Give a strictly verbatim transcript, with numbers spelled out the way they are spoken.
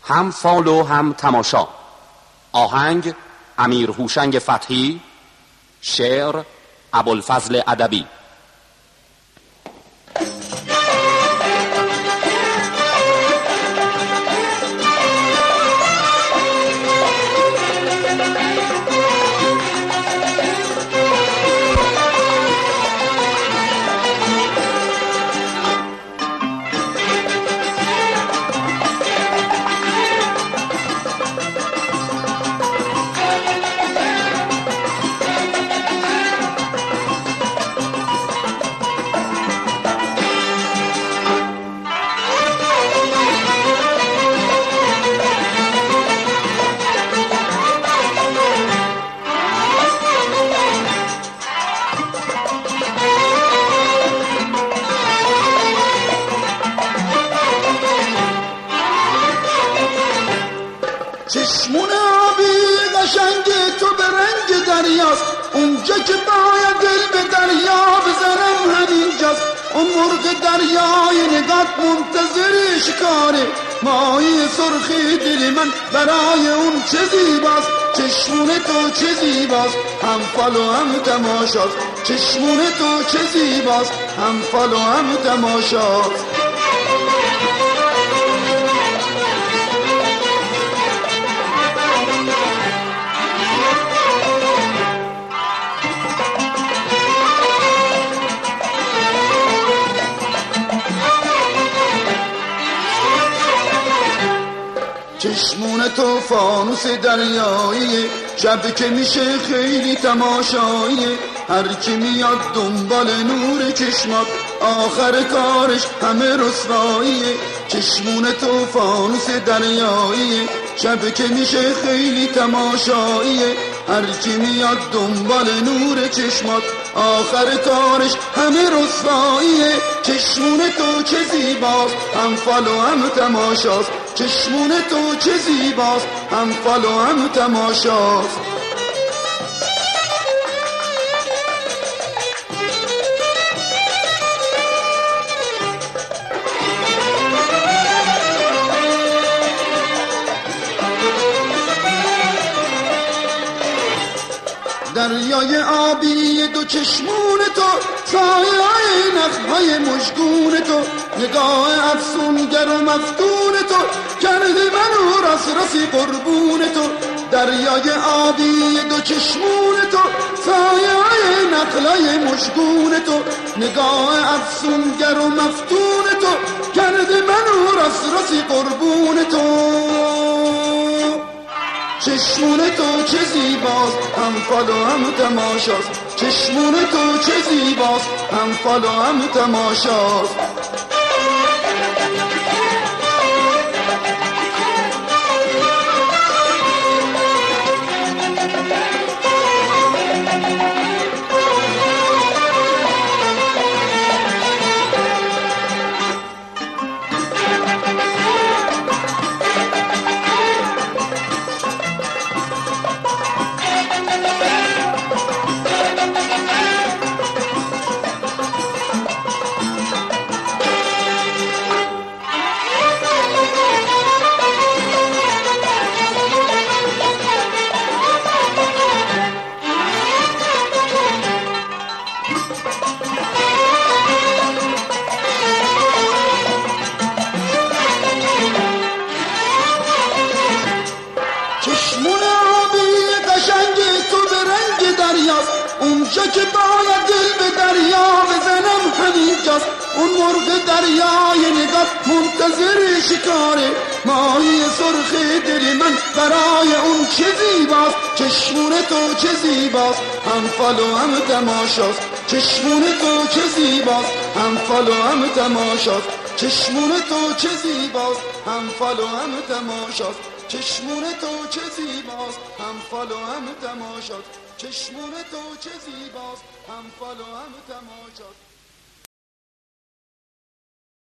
هم فال و هم تماشا. آهنگ امیر هوشنگ فتحی، شعر ابوالفضل ادبی. چشمون آبی قشنگ تو به رنگ دریاست، اونجا که باید دل به دریا بزنم همینجاست. اون مرغ دریای نگات منتظر شکاره، ماهی سرخی دل من برای اون چه زیباست. چشمون تو چه زیباست، هم فال و هم تماشاست. چشمون تو چه زیباست، هم فال و هم تماشاست. چشمون تو فانوس دریاییه، شب که میشه خیلی تماشاییه. هر کی میاد دنبال نور چشمات، آخر کارش همه رسواییه. چشمون تو فانوس دریاییه، شب که میشه خیلی تماشاییه. هر کی میاد دنبال نور چشمات، آخر کارش همه رسواییه. چشمون تو چه زیباست، هم فال و هم تماشاست. چشمون تو چه زیباست، هم فال و هم تماشاست. دریای آبی دو چشمون تو، سایه نخهای مشگون تو، نگاه افسونگر و مفتون تو، کرده منو راس راسی قربون تو. دریای آبی دو چشمون تو، سایه نخهای مشگون تو، نگاه افسونگر و مفتون تو، کرده منو راس راسی قربون تو. چشمون تو چه زیباست، هم فال و هم تماشاست. چشمون تو چه زیباست، هم فال و هم تماشاست. چشمون آبی قشنگ تو به رنگ دریاست، اونجا که باید دل به دریا بزنم همینجاست. اون مرغ دریای نگات منتظر شکاره، ماهی سرخ دل من برای اون چه زیباست. چشمون تو چه زیباست، هم فال و هم تماشاست. چشمون تو چه زیباست، هم فال و هم تماشاست. چشمون تو چه زیباست، هم فال و هم تماشاست. چشمون تو چه زیباست، هم فال و هم تماشاست. چشمون تو چه زیباست، هم فال و هم تماشاست.